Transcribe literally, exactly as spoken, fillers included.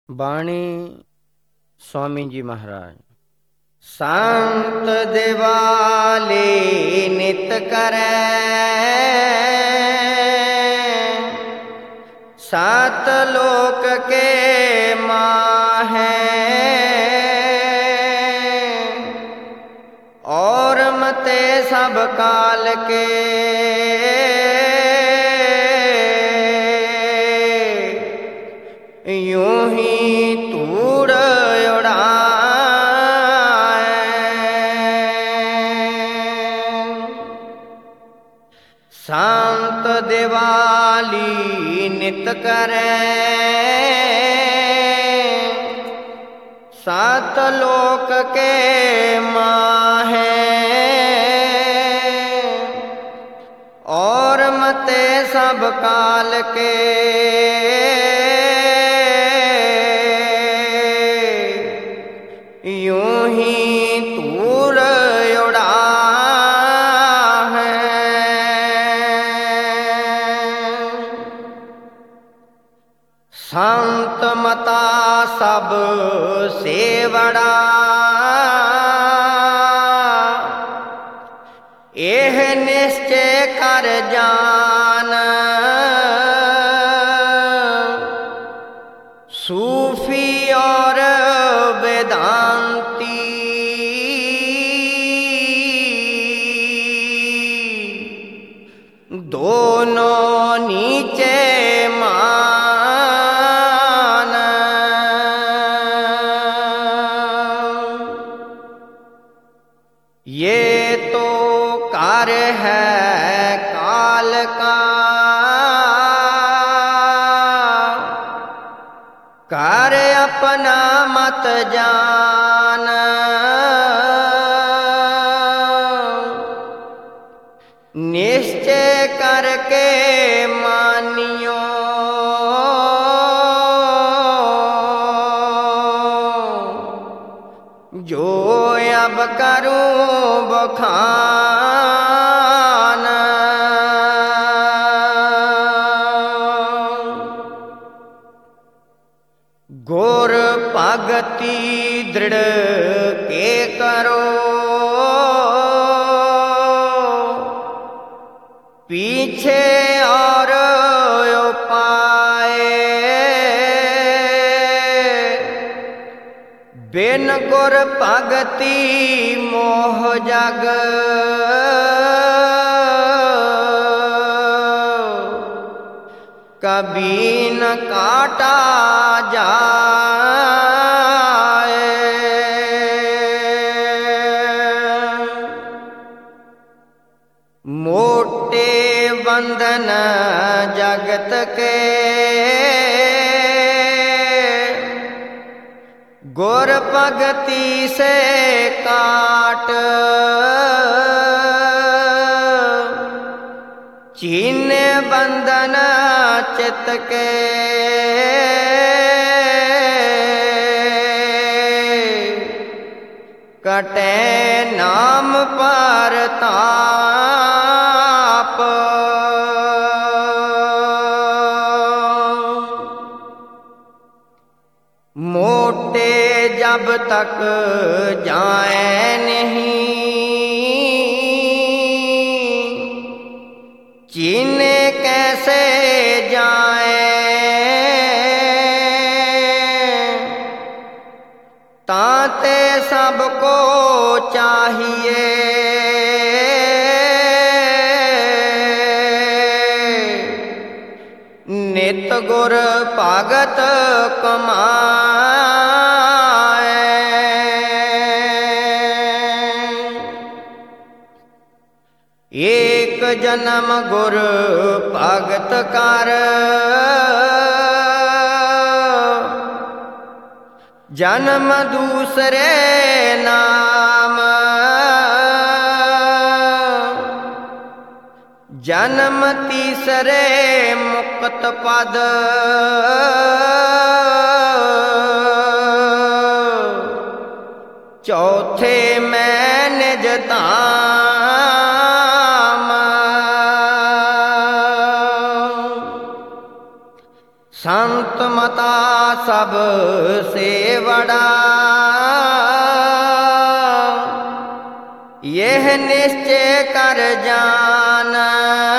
ਬਾਣੀ स्वामी जी महाराज। संत दिवाली नित करे, सात लोक के माहे, और मते सब काल के यूं ही तूड़ संत दिवाली नित करे, सात लोक के माहे, और मते सब काल के यूं ही तूड़ संत मता सब सेवड़ा, एह निश्चय कर जान, सूफी और वेदांती दोनों नीचे ये तो कार्य है काल का, कार्य अपना मत जान, निश्चय करके मानियो, जो अब करूं बखान, गुर भगति दृढ़ के करो, पीछे और उपाय, बिन गुर भगति मोह जग, कभी न काटा जाए, मोटे बंधन जगत के, गुर भगति से काट, चीने बंधन चित के, कटे नाम पर ताप, मोटे जब तक जाए नहीं, चीने कैसे जाए, ताते सबको चाहिए, नित गुर भगत कमाए, एक जन्म गुर भगत कर, जन्म दूसरे नाम, जन्म तीसरे मुक्त पद, चौथे में निज धाम, संत मता सब से बड़ा। यह निश्चय कर जान